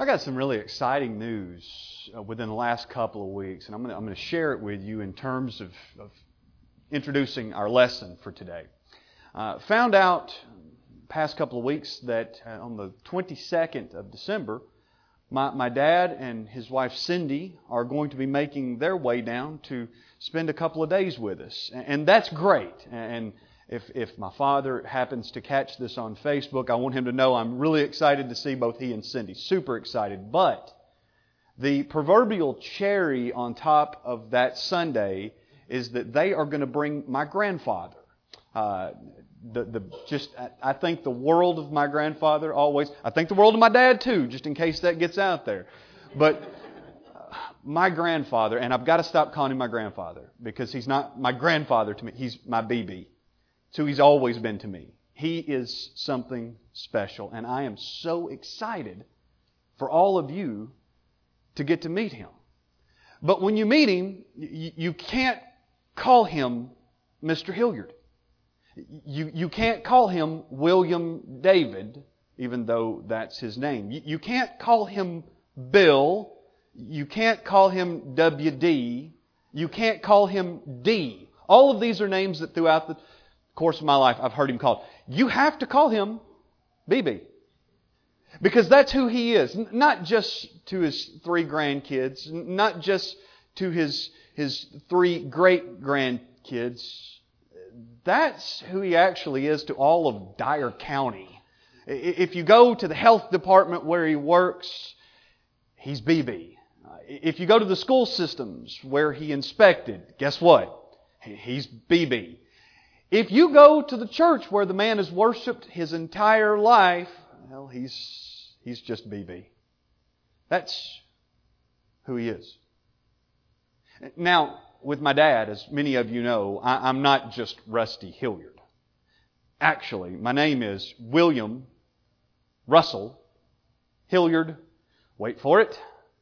I got some really exciting news within the last couple of weeks, and I'm going to share it with you in terms of introducing our lesson for today. Found out past couple of weeks that on the 22nd of December, my dad and his wife Cindy are going to be making their way down to spend a couple of days with us, and that's great. And if my father happens to catch this on Facebook, I want him to know I'm really excited to see both he and Cindy. Super excited. But the proverbial cherry on top of that Sunday is that they are going to bring my grandfather. I think the world of my grandfather always. I think the world of my dad too, just in case that gets out there. But my grandfather, and I've got to stop calling him my grandfather because he's not my grandfather to me. He's my BB. So he's always been to me. He is something special, and I am so excited for all of you to get to meet him. But when you meet him, you can't call him Mr. Hilliard. You can't call him William David, even though that's his name. You can't call him Bill. You can't call him WD. You can't call him D. All of these are names that throughout the course of my life I've heard him called. You have to call him BB. Because that's who he is. Not just to his 3 grandkids, not just to his 3 great-grandkids. That's who he actually is to all of Dyer County. If you go to the health department where he works, he's BB. If you go to the school systems where he inspected, guess what? He's BB. If you go to the church where the man has worshipped his entire life, well, he's just BB. That's who he is. Now, with my dad, as many of you know, I'm not just Rusty Hilliard. Actually, my name is William Russell Hilliard, wait for it,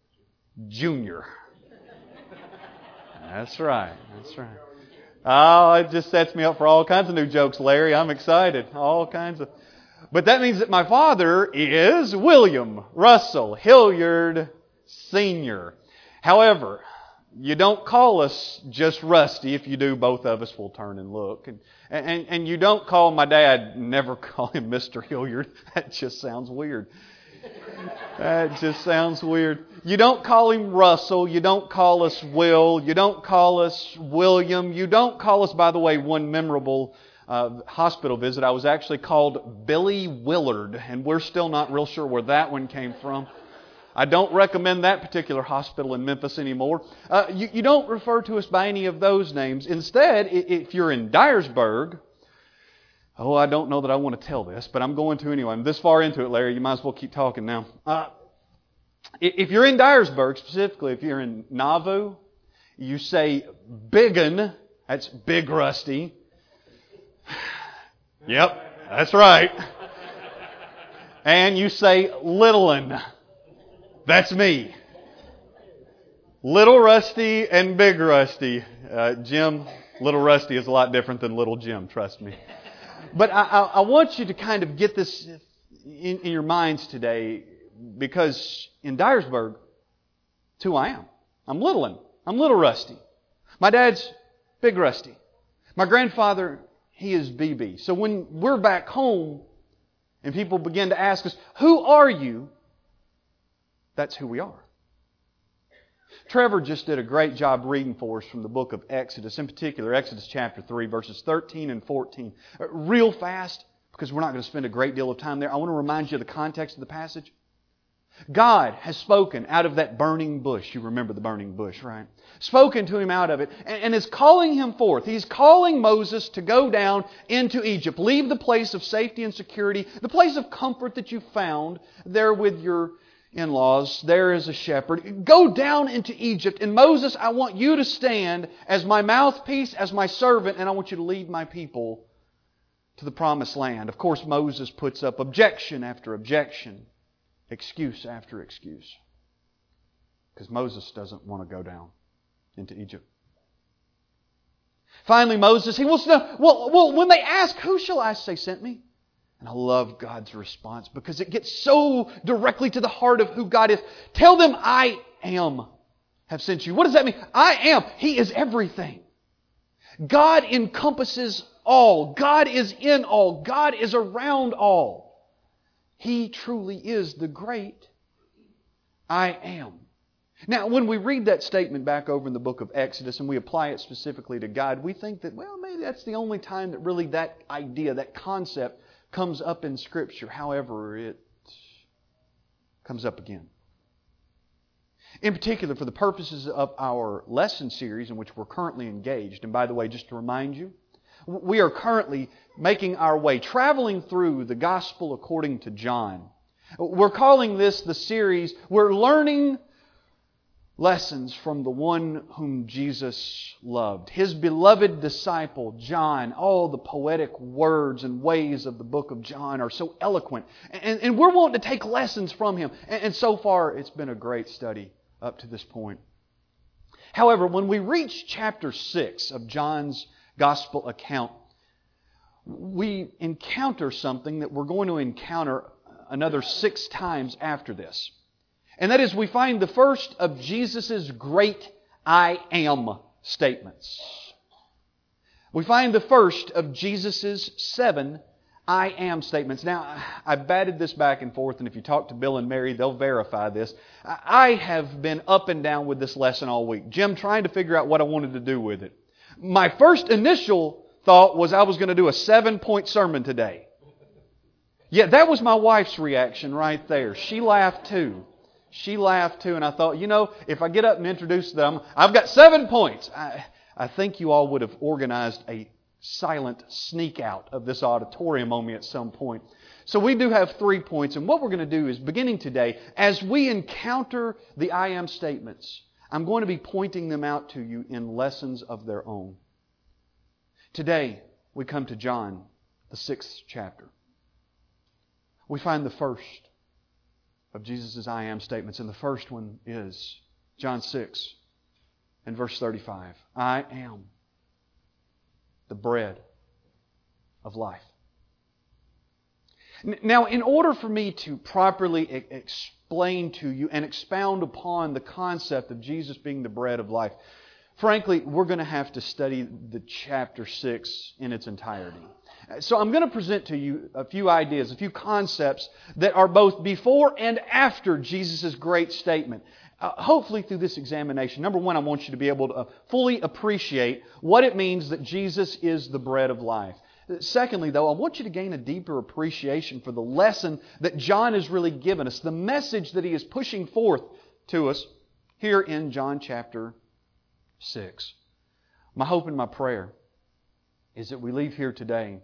Jr. That's right. Oh, it just sets me up for all kinds of new jokes, Larry. I'm excited. All kinds of. But that means that my father is William Russell Hilliard Sr. However, you don't call us just Rusty. If you do, both of us will turn and look. And you don't call my dad, never call him Mr. Hilliard. That just sounds weird. That just sounds weird. You don't call him Russell. You don't call us Will. You don't call us William. You don't call us, by the way, one memorable hospital visit. I was actually called Billy Willard, and we're still not real sure where that one came from. I don't recommend that particular hospital in Memphis anymore. You don't refer to us by any of those names. Instead, if you're in Dyersburg, I don't know that I want to tell this, but I'm going to anyway. I'm this far into it, Larry. You might as well keep talking now. If you're in Dyersburg, specifically if you're in Nauvoo, you say Biggin. That's Big Rusty. Yep, that's right. And you say Little'un. That's me. Little Rusty and Big Rusty. Jim, Little Rusty is a lot different than Little Jim, trust me. But I want you to kind of get this in your minds today, because in Dyersburg, it's who I am. I'm Little'un. I'm Little Rusty. My dad's Big Rusty. My grandfather, he is BB. So when we're back home and people begin to ask us, who are you? That's who we are. Trevor just did a great job reading for us from the book of Exodus, in particular Exodus chapter 3, verses 13 and 14. Real fast, because we're not going to spend a great deal of time there. I want to remind you of the context of the passage. God has spoken out of that burning bush. You remember the burning bush, right? Spoken to him out of it and is calling him forth. He's calling Moses to go down into Egypt. Leave the place of safety and security, the place of comfort that you found there with your in-laws, there as a shepherd. Go down into Egypt. And Moses, I want you to stand as my mouthpiece, as my servant, and I want you to lead my people to the promised land. Of course, Moses puts up objection after objection, excuse after excuse, because Moses doesn't want to go down into Egypt. Finally, Moses, he wants to know, well, when they ask, who shall I say sent me? And I love God's response because it gets so directly to the heart of who God is. Tell them I am have sent you. What does that mean? I am. He is everything. God encompasses all. God is in all. God is around all. He truly is the great I am. Now, when we read that statement back over in the book of Exodus and we apply it specifically to God, we think that, well, maybe that's the only time that really that idea, that concept comes up in Scripture. However, it comes up again. In particular, for the purposes of our lesson series in which we're currently engaged, and by the way, just to remind you, we are currently making our way, traveling through the Gospel according to John. We're calling this the series, we're learning lessons from the one whom Jesus loved. His beloved disciple, John. All the poetic words and ways of the book of John are so eloquent. And we're wanting to take lessons from him. And so far, it's been a great study up to this point. However, when we reach chapter 6 of John's Gospel account, we encounter something that we're going to encounter another 6 times after this. And that is, we find the first of Jesus' great I am statements. We find the first of Jesus' 7 I am statements. Now, I batted this back and forth, and if you talk to Bill and Mary, they'll verify this. I have been up and down with this lesson all week. Jim, trying to figure out what I wanted to do with it. My first initial thought was I was going to do a 7-point sermon today. Yeah, that was my wife's reaction right there. She laughed too. And I thought, if I get up and introduce them, I've got 7 points. I think you all would have organized a silent sneak out of this auditorium on me at some point. So we do have 3 points, and what we're going to do is, beginning today, as we encounter the I am statements, I'm going to be pointing them out to you in lessons of their own. Today, we come to John, the 6th chapter. We find the first of Jesus' I am statements. And the first one is John 6 and verse 35. I am the bread of life. Now, in order for me to properly explain to you and expound upon the concept of Jesus being the bread of life, frankly, we're going to have to study the chapter 6 in its entirety. So I'm going to present to you a few ideas, a few concepts that are both before and after Jesus' great statement. Hopefully through this examination, number one, I want you to be able to fully appreciate what it means that Jesus is the bread of life. Secondly, though, I want you to gain a deeper appreciation for the lesson that John has really given us, the message that he is pushing forth to us here in John chapter 6. My hope and my prayer is that we leave here today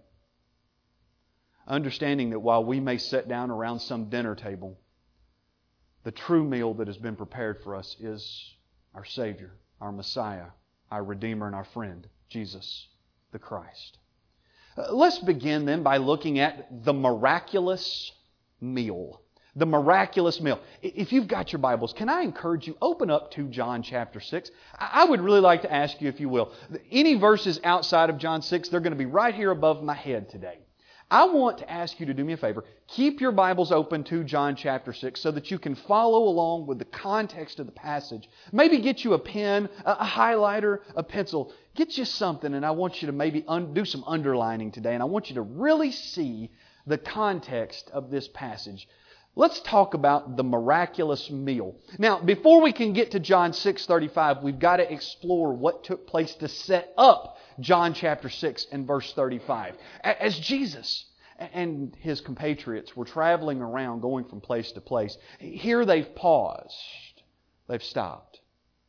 understanding that while we may sit down around some dinner table, the true meal that has been prepared for us is our Savior, our Messiah, our Redeemer, and our friend, Jesus the Christ. Let's begin then by looking at the miraculous meal. The miraculous meal. If you've got your Bibles, can I encourage you, open up to John chapter 6. I would really like to ask you, if you will, any verses outside of John 6, they're going to be right here above my head today. I want to ask you to do me a favor. Keep your Bibles open to John chapter 6 so that you can follow along with the context of the passage. Maybe get you a pen, a highlighter, a pencil. Get you something, and I want you to maybe do some underlining today. And I want you to really see the context of this passage. Let's talk about the miraculous meal. Now, before we can get to John 6:35, we've got to explore what took place to set up John chapter 6 and verse 35. As Jesus and His compatriots were traveling around, going from place to place, here they've paused. They've stopped.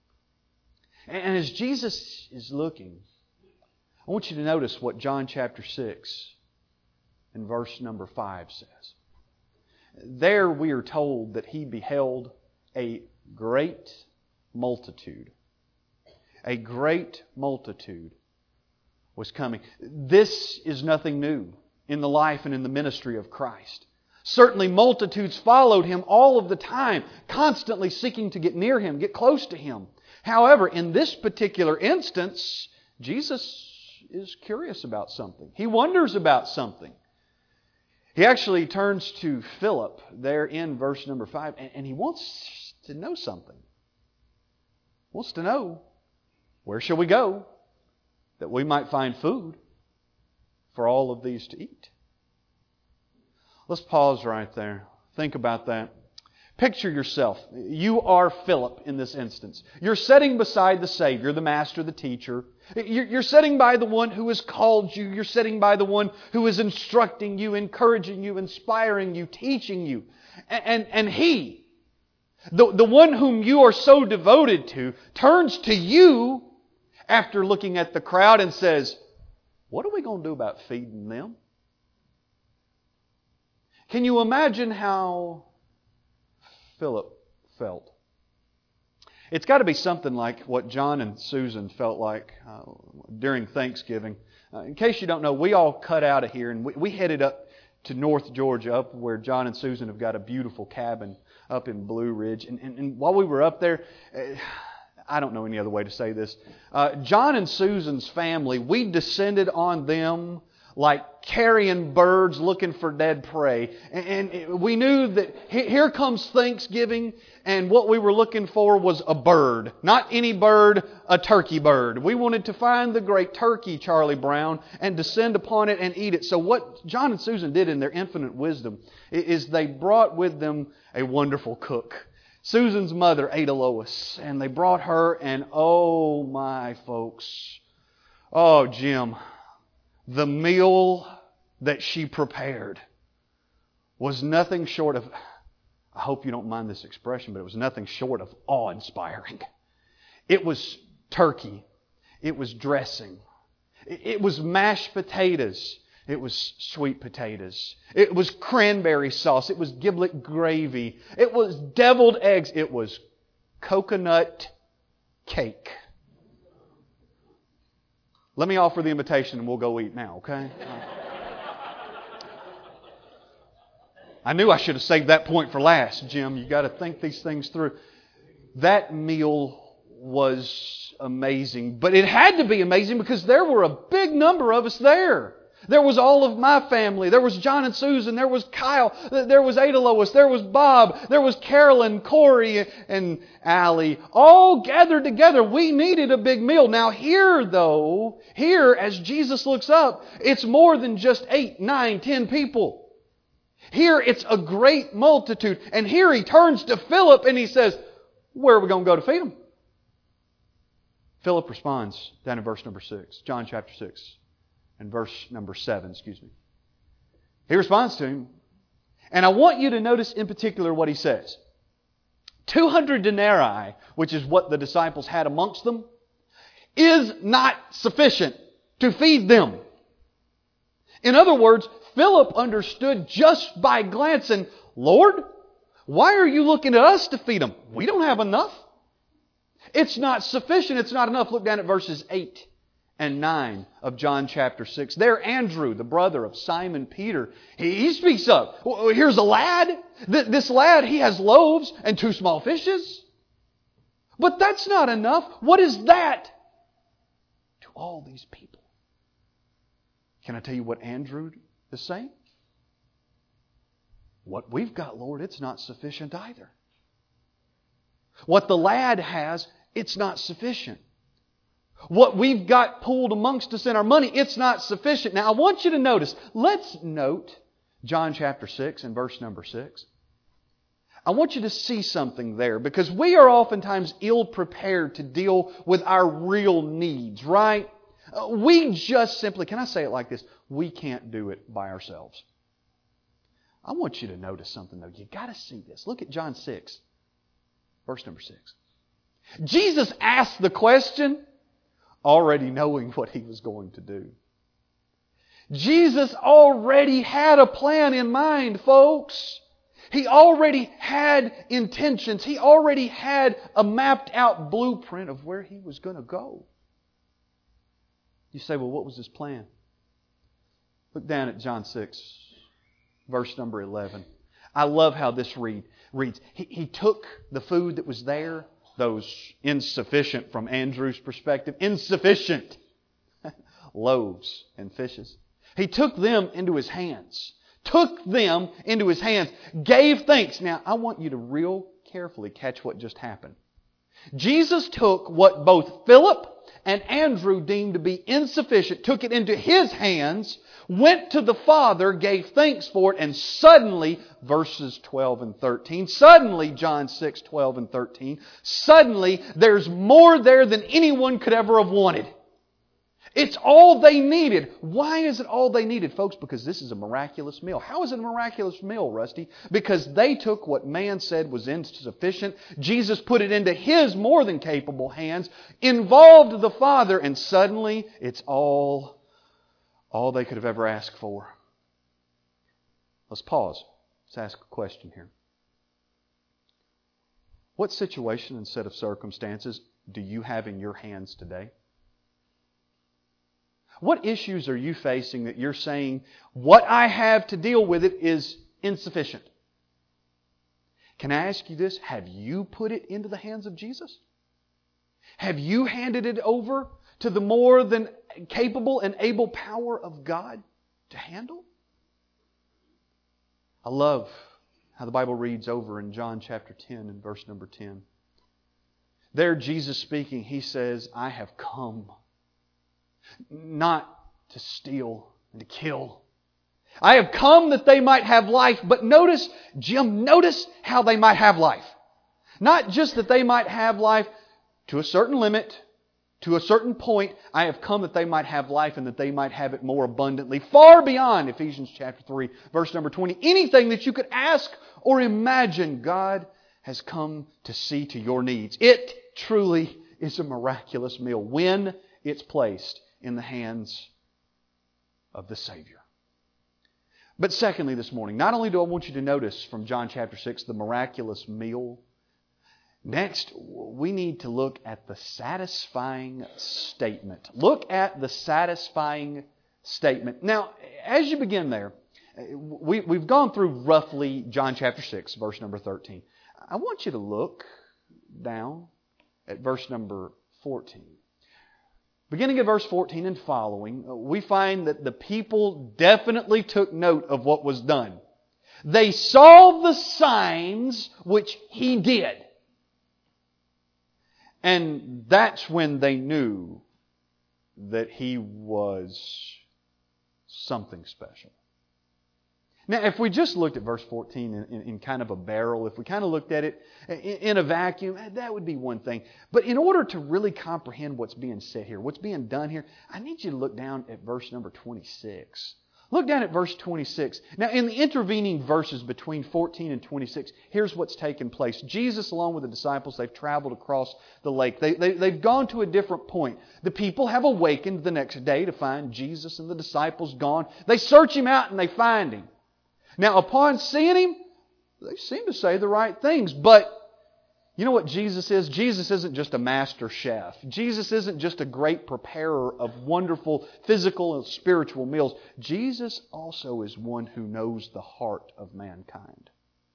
And as Jesus is looking, I want you to notice what John chapter 6 and verse number 5 says. There we are told that He beheld a great multitude. A great multitude was coming. This is nothing new in the life and in the ministry of Christ. Certainly multitudes followed Him all of the time, constantly seeking to get near Him, get close to Him. However, in this particular instance, Jesus is curious about something. He wonders about something. He actually turns to Philip there in verse number 5, and he wants to know something. He wants to know, where shall we go that we might find food for all of these to eat? Let's pause right there. Think about that. Picture yourself. You are Philip in this instance. You're sitting beside the Savior, the Master, the Teacher. You're sitting by the one who has called you. You're sitting by the one who is instructing you, encouraging you, inspiring you, teaching you. And He, the one whom you are so devoted to, turns to you after looking at the crowd and says, what are we going to do about feeding them? Can you imagine how Philip felt? It's got to be something like what John and Susan felt like during Thanksgiving. In case you don't know, we all cut out of here and we headed up to North Georgia, up where John and Susan have got a beautiful cabin up in Blue Ridge. And while we were up there, I don't know any other way to say this. John and Susan's family, we descended on them like carrion birds looking for dead prey. And we knew that here comes Thanksgiving, and what we were looking for was a bird. Not any bird, a turkey bird. We wanted to find the great turkey, Charlie Brown, and descend upon it and eat it. So what John and Susan did in their infinite wisdom is they brought with them a wonderful cook. Susan's mother, Ada Lois, and they brought her, and oh my folks, oh Jim, the meal that she prepared was nothing short of, I hope you don't mind this expression, but it was nothing short of awe-inspiring. It was turkey. It was dressing. It was mashed potatoes. It was sweet potatoes. It was cranberry sauce. It was giblet gravy. It was deviled eggs. It was coconut cake. Let me offer the invitation and we'll go eat now, okay? I knew I should have saved that point for last, Jim. You've got to think these things through. That meal was amazing. But it had to be amazing because there were a big number of us there. There was all of my family. There was John and Susan. There was Kyle. There was Ada Lois. There was Bob. There was Carolyn, Corey, and Allie. All gathered together. We needed a big meal. Now here, as Jesus looks up, it's more than just 8, 9, 10 people. Here it's a great multitude. And here He turns to Philip and He says, where are we going to go to feed them? Philip responds down in verse number 6. John chapter 6. And verse number 7, He responds to him. And I want you to notice in particular what he says. 200 denarii, which is what the disciples had amongst them, is not sufficient to feed them. In other words, Philip understood just by glancing, Lord, why are you looking at us to feed them? We don't have enough. It's not sufficient. It's not enough. Look down at verses 8 and 9 of John chapter 6. There, Andrew, the brother of Simon Peter, he speaks up. Here's a lad. This lad, he has loaves and 2 small fishes. But that's not enough. What is that to all these people? Can I tell you what Andrew is saying? What we've got, Lord, it's not sufficient either. What the lad has, it's not sufficient. What we've got pooled amongst us in our money, it's not sufficient. Now, I want you to notice, let's note John chapter 6 and verse number 6. I want you to see something there because we are oftentimes ill-prepared to deal with our real needs, right? We just simply, can I say it like this? We can't do it by ourselves. I want you to notice something though. You've got to see this. Look at John 6, verse number 6. Jesus asked the question already knowing what He was going to do. Jesus already had a plan in mind, folks. He already had intentions. He already had a mapped out blueprint of where He was going to go. You say, well, what was His plan? Look down at John 6, verse number 11. I love how this reads. He took the food that was there, those insufficient from Andrew's perspective, insufficient loaves and fishes. He took them into His hands took them into His hands, gave thanks. Now, I want you to real carefully catch what just happened. Jesus took what both Philip and Andrew deemed to be insufficient, took it into His hands, went to the Father, gave thanks for it, and suddenly, verses 12 and 13, suddenly, John 6, 12 and 13, suddenly there's more there than anyone could ever have wanted. It's all they needed. Why is it all they needed, folks? Because this is a miraculous meal. How is it a miraculous meal, Rusty? Because they took what man said was insufficient. Jesus put it into His more than capable hands, involved the Father, and suddenly it's all they could have ever asked for. Let's pause. Let's ask a question here. What situation and set of circumstances do you have in your hands today? What issues are you facing that you're saying, what I have to deal with it is insufficient? Can I ask you this? Have you put it into the hands of Jesus? Have you handed it over to the more than capable and able power of God to handle? I love how the Bible reads over in John chapter 10 and verse number 10. There, Jesus speaking, He says, I have come not to steal and to kill. I have come that they might have life. But notice, Jim, notice how they might have life. Not just that they might have life to a certain limit, to a certain point. I have come that they might have life and that they might have it more abundantly. Far beyond Ephesians chapter 3, verse number 20. Anything that you could ask or imagine, God has come to see to your needs. It truly is a miraculous meal when it's placed in the hands of the Savior. But secondly this morning, not only do I want you to notice from John chapter 6 the miraculous meal, next we need to look at the satisfying statement. Look at the satisfying statement. Now, as you begin there, we've gone through roughly John chapter 6, verse number 13. I want you to look down at verse number 14. Beginning at verse 14 and following, we find that the people definitely took note of what was done. They saw the signs which He did. And that's when they knew that He was something special. Now, if we just looked at verse 14 in kind of a barrel, if we kind of looked at it in a vacuum, that would be one thing. But in order to really comprehend what's being said here, what's being done here, I need you to look down at verse number 26. Look down at verse 26. Now, in the intervening verses between 14 and 26, here's what's taken place. Jesus, along with the disciples, they've traveled across the lake. They've gone to a different point. The people have awakened the next day to find Jesus and the disciples gone. They search Him out and they find Him. Now, upon seeing Him, they seem to say the right things. But you know what Jesus is? Jesus isn't just a master chef. Jesus isn't just a great preparer of wonderful physical and spiritual meals. Jesus also is one who knows the heart of mankind.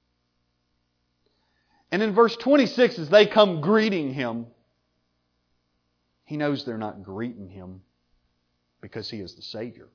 And in verse 26, as they come greeting Him, He knows they're not greeting Him because He is the Savior.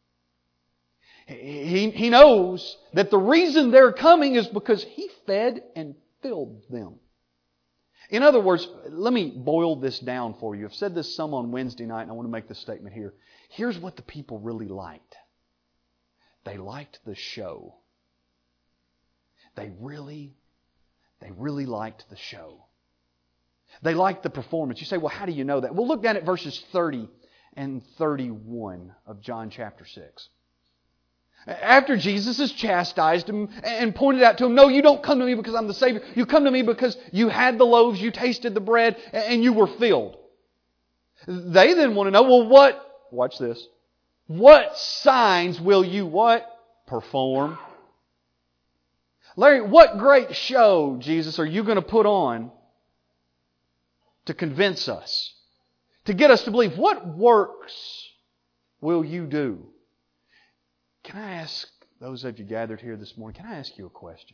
He knows that the reason they're coming is because He fed and filled them. In other words, let me boil this down for you. I've said this some on Wednesday night, and I want to make this statement here. Here's what the people really liked. They liked the show. They really liked the show. They liked the performance. You say, well, how do you know that? Well, look down at verses 30 and 31 of John chapter 6. After Jesus has chastised him and pointed out to him, no, you don't come to me because I'm the Savior. You come to me because you had the loaves, you tasted the bread, and you were filled. They then want to know, well, watch this, what signs will you what? Perform. Larry, what great show, Jesus, are you going to put on to convince us, to get us to believe? What works will you do? Can I ask those of you gathered here this morning, can I ask you a question?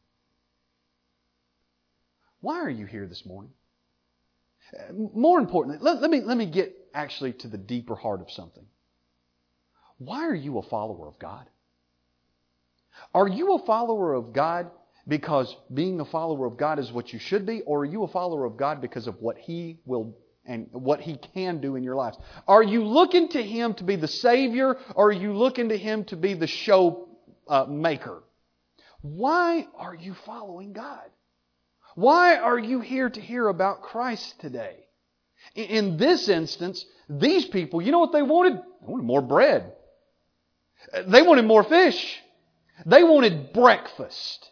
Why are you here this morning? More importantly, let me get actually to the deeper heart of something. Why are you a follower of God? Are you a follower of God because being a follower of God is what you should be? Or are you a follower of God because of what He will and what He can do in your lives? Are you looking to Him to be the Savior, or are you looking to Him to be the show maker? Why are you following God? Why are you here to hear about Christ today? In this instance, these people, you know what they wanted? They wanted more bread. They wanted more fish. They wanted breakfast.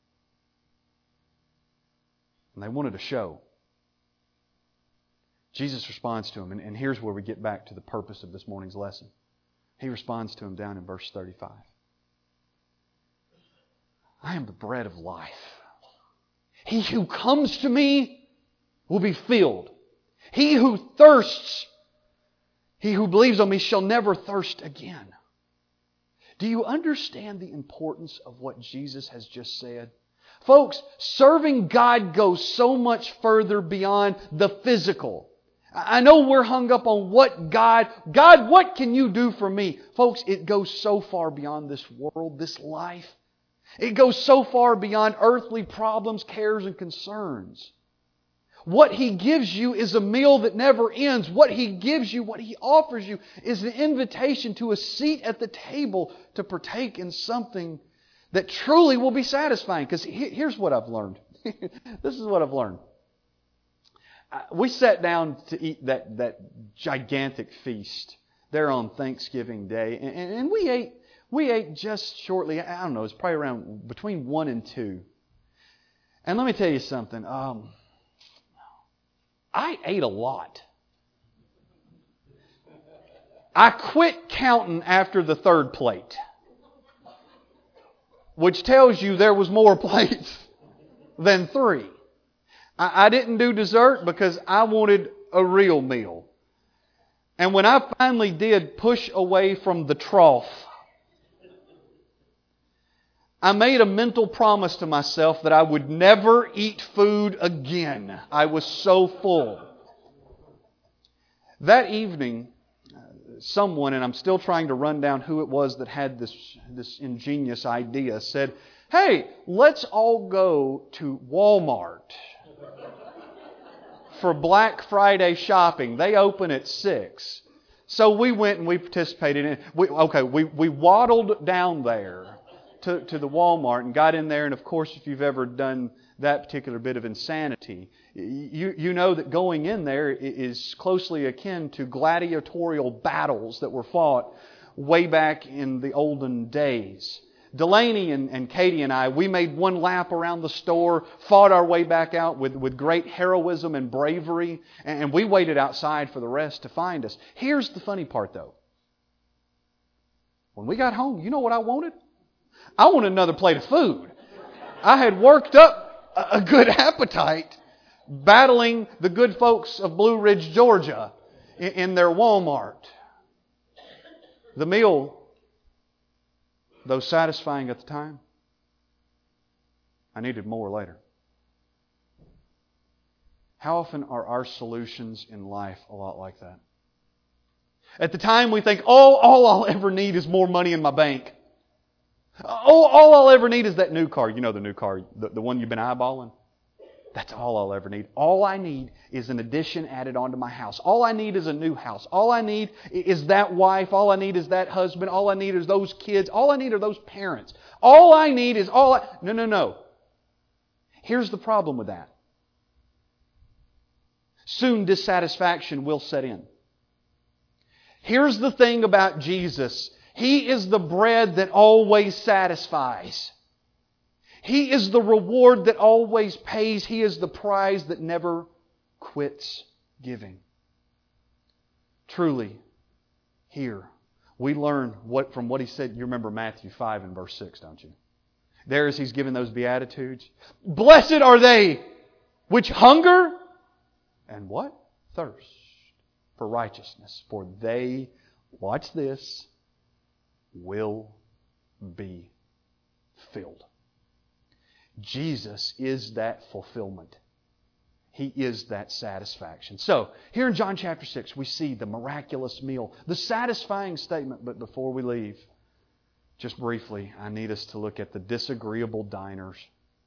And they wanted a show. Jesus responds to them, and here's where we get back to the purpose of this morning's lesson. He responds to them down in verse 35. I am the bread of life. He who comes to me will be filled. He who thirsts, he who believes on me shall never thirst again. Do you understand the importance of what Jesus has just said? Folks, serving God goes so much further beyond the physical. I know we're hung up on what God, what can you do for me? Folks, it goes so far beyond this world, this life. It goes so far beyond earthly problems, cares, and concerns. What He gives you is a meal that never ends. What He gives you, what He offers you, is an invitation to a seat at the table to partake in something that truly will be satisfying. Because here's what I've learned. This is what I've learned. We sat down to eat that gigantic feast there on Thanksgiving Day, and we ate just shortly. I don't know, it's probably around between 1 and 2. And let me tell you something. I ate a lot. I quit counting after the third plate, which tells you there was more plates than 3. I didn't do dessert because I wanted a real meal. And when I finally did push away from the trough, I made a mental promise to myself that I would never eat food again. I was so full. That evening, someone, and I'm still trying to run down who it was that had this ingenious idea, said, "Hey, let's all go to Walmart for Black Friday shopping. They open at 6. So we went and we participated in it. We waddled down there to the Walmart and got in there. And of course, if you've ever done that particular bit of insanity, you know that going in there is closely akin to gladiatorial battles that were fought way back in the olden days. Delaney and Katie and I, we made one lap around the store, fought our way back out with great heroism and bravery, and we waited outside for the rest to find us. Here's the funny part, though. When we got home, you know what I wanted? I wanted another plate of food. I had worked up a good appetite battling the good folks of Blue Ridge, Georgia in their Walmart. The meal, though satisfying at the time, I needed more later. How often are our solutions in life a lot like that? At the time we think, all I'll ever need is more money in my bank. All I'll ever need is that new car. You know the new car, the one you've been eyeballing? That's all I'll ever need. All I need is an addition added onto my house. All I need is a new house. All I need is that wife. All I need is that husband. All I need is those kids. All I need are those parents. All I need is No. Here's the problem with that. Soon dissatisfaction will set in. Here's the thing about Jesus. He is the bread that always satisfies. He is the reward that always pays. He is the prize that never quits giving. Truly, here, we learn from what He said. You remember Matthew 5 and verse 6, don't you? There as He's given those Beatitudes. Blessed are they which hunger and what? Thirst for righteousness. For they, watch this, will be filled. Jesus is that fulfillment. He is that satisfaction. So, here in John chapter 6, we see the miraculous meal, the satisfying statement. But before we leave, just briefly, I need us to look at the disagreeable diners.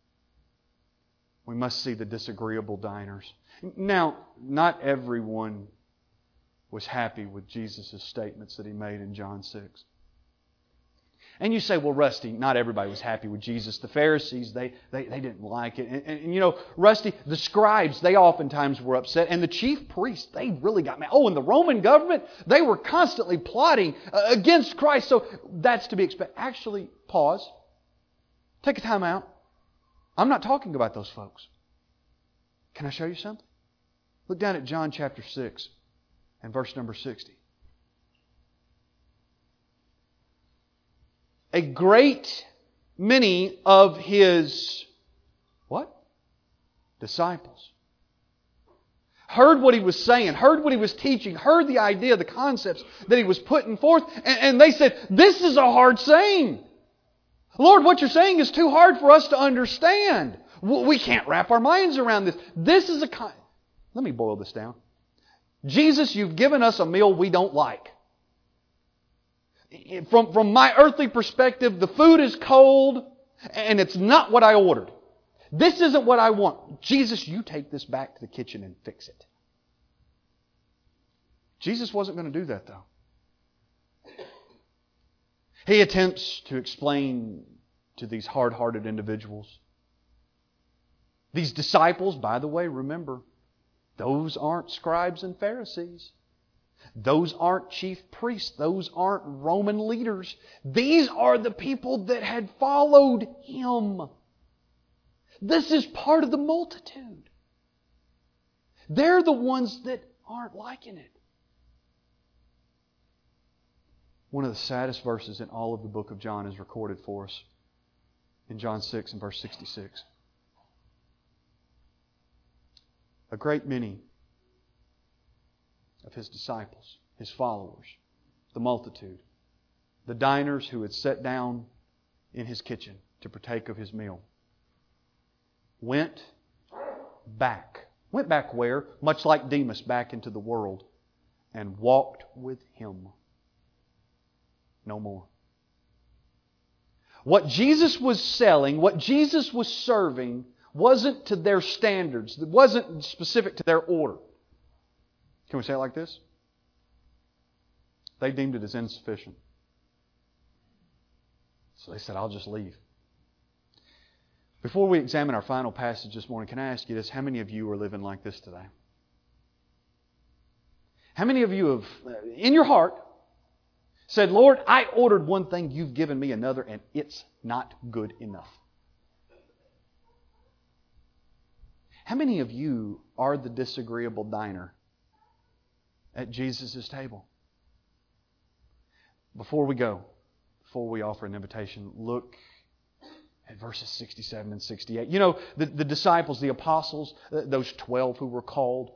We must see the disagreeable diners. Now, not everyone was happy with Jesus' statements that He made in John 6. And you say, well, Rusty, not everybody was happy with Jesus. The Pharisees, they didn't like it. And you know, Rusty, the scribes, they oftentimes were upset. And the chief priests, they really got mad. Oh, and the Roman government, they were constantly plotting against Christ. So that's to be expected. Actually, pause. Take a time out. I'm not talking about those folks. Can I show you something? Look down at John chapter 6 and verse number 60. A great many of His, what? Disciples. Heard what He was saying, heard what He was teaching, heard the idea, the concepts that He was putting forth, and they said, this is a hard saying. Lord, what you're saying is too hard for us to understand. We can't wrap our minds around this. This is let me boil this down. Jesus, you've given us a meal we don't like. From my earthly perspective, the food is cold and it's not what I ordered. This isn't what I want. Jesus, you take this back to the kitchen and fix it. Jesus wasn't going to do that, though. He attempts to explain to these hard-hearted individuals. These disciples, by the way, remember, those aren't scribes and Pharisees. Those aren't chief priests. Those aren't Roman leaders. These are the people that had followed Him. This is part of the multitude. They're the ones that aren't liking it. One of the saddest verses in all of the book of John is recorded for us in John 6 and verse 66. A great many of His disciples, His followers, the multitude, the diners who had sat down in His kitchen to partake of His meal, went back. Went back where? Much like Demas, back into the world, and walked with Him. No more. What Jesus was selling, what Jesus was serving, wasn't to their standards. It wasn't specific to their order. Can we say it like this? They deemed it as insufficient. So they said, I'll just leave. Before we examine our final passage this morning, can I ask you this? How many of you are living like this today? How many of you have, in your heart, said, Lord, I ordered one thing, you've given me another, and it's not good enough? How many of you are the disagreeable diner at Jesus' table? Before we go, before we offer an invitation, look at verses 67 and 68. You know, the disciples, the apostles, those 12 who were called,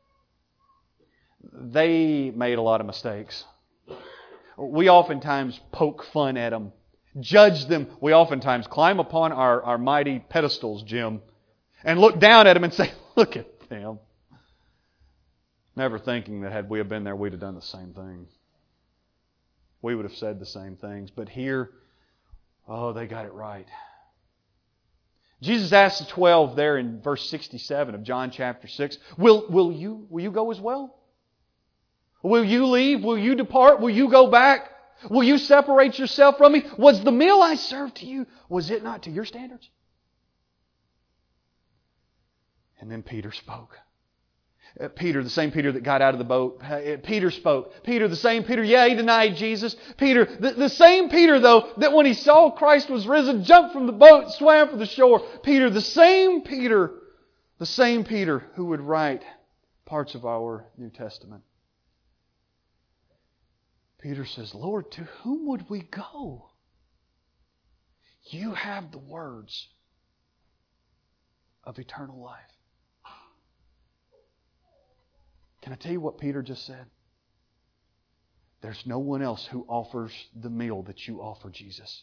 they made a lot of mistakes. We oftentimes poke fun at them, judge them. We oftentimes climb upon our mighty pedestals, Jim, and look down at them and say, look at them. Never thinking that had we have been there, we'd have done the same thing. We would have said the same things. But here, they got it right. Jesus asked the 12 there in verse 67 of John chapter 6, Will you go as well? Will you leave? Will you depart? Will you go back? Will you separate yourself from me? Was the meal I served to you, was it not to your standards? And then Peter spoke. Peter, the same Peter that got out of the boat, Peter spoke. Peter, the same Peter, he denied Jesus. Peter, the same Peter, though, that when he saw Christ was risen, jumped from the boat, swam for the shore. Peter, the same Peter who would write parts of our New Testament. Peter says, Lord, to whom would we go? You have the words of eternal life. Can I tell you what Peter just said? There's no one else who offers the meal that you offer, Jesus.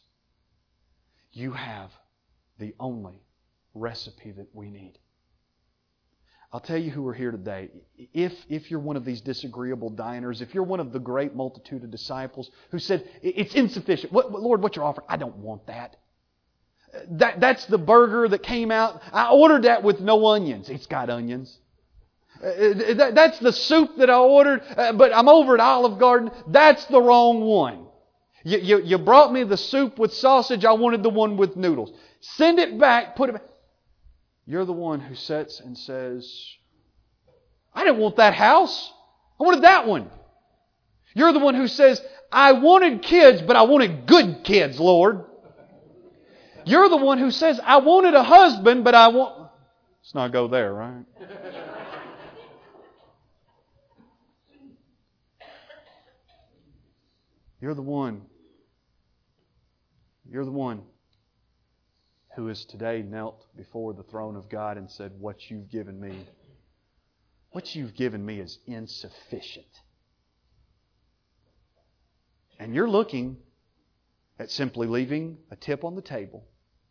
You have the only recipe that we need. I'll tell you who are here today. If you're one of these disagreeable diners, if you're one of the great multitude of disciples who said, it's insufficient. Lord, what's your offer? I don't want that. That's the burger that came out. I ordered that with no onions. It's got onions. That's the soup that I ordered, but I'm over at Olive Garden. That's the wrong one. You brought me the soup with sausage. I wanted the one with noodles. Send it back. Put it back. You're the one who sits and says, I didn't want that house. I wanted that one. You're the one who says, I wanted kids, but I wanted good kids, Lord. You're the one who says, I wanted a husband, but I want... Let's not go there, right? You're the one who has today knelt before the throne of God and said, what you've given me is insufficient. And you're looking at simply leaving a tip on the table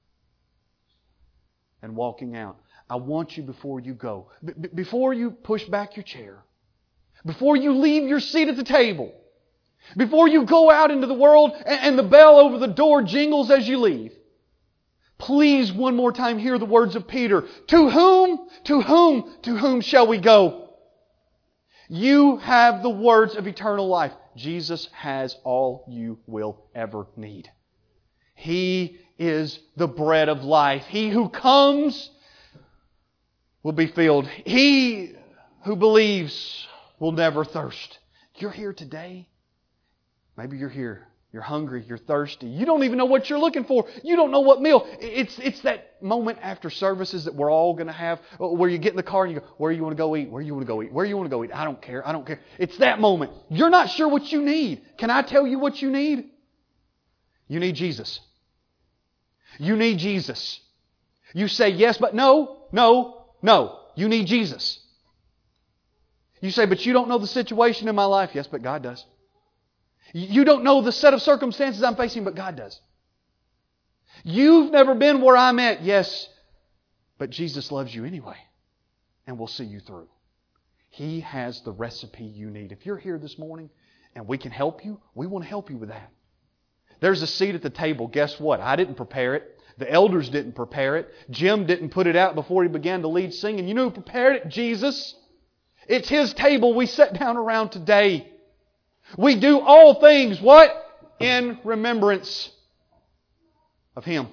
and walking out. I want you, before you go, before you push back your chair, before you leave your seat at the table, before you go out into the world and the bell over the door jingles as you leave, please, one more time, hear the words of Peter. To whom shall we go? You have the words of eternal life. Jesus has all you will ever need. He is the bread of life. He who comes will be filled. He who believes will never thirst. You're here today. Maybe you're here. You're hungry. You're thirsty. You don't even know what you're looking for. You don't know what meal. It's that moment after services that we're all going to have where you get in the car and you go, where you want to go eat? Where you want to go eat? Where you want to go eat? I don't care. I don't care. It's that moment. You're not sure what you need. Can I tell you what you need? You need Jesus. You need Jesus. You say yes, but no. You need Jesus. You say, but you don't know the situation in my life. Yes, but God does. You don't know the set of circumstances I'm facing, but God does. You've never been where I'm at. Yes, but Jesus loves you anyway and will see you through. He has the recipe you need. If you're here this morning and we can help you, we want to help you with that. There's a seat at the table. Guess what? I didn't prepare it. The elders didn't prepare it. Jim didn't put it out before he began to lead singing. You know who prepared it? Jesus. It's His table we sit down around today. We do all things, what? In remembrance of Him.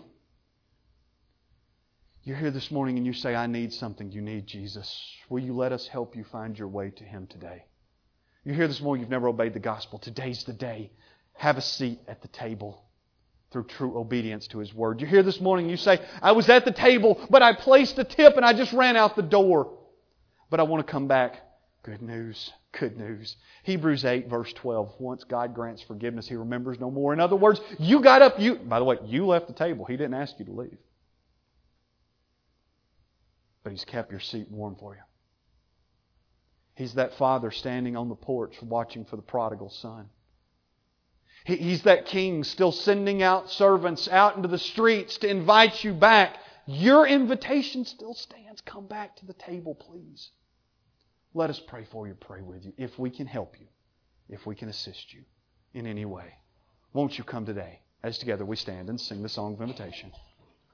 You're here this morning and you say, I need something. You need Jesus. Will you let us help you find your way to Him today? You're here this morning, you've never obeyed the gospel. Today's the day. Have a seat at the table through true obedience to His Word. You're here this morning and you say, I was at the table, but I placed a tip and I just ran out the door. But I want to come back. Good news. Good news. Hebrews 8 verse 12. Once God grants forgiveness, He remembers no more. In other words, you got up. By the way, you left the table. He didn't ask you to leave. But He's kept your seat warm for you. He's that father standing on the porch watching for the prodigal son. He's that king still sending out servants out into the streets to invite you back. Your invitation still stands. Come back to the table, please. Let us pray for you, pray with you. If we can help you, if we can assist you in any way, won't you come today as together we stand and sing the song of invitation?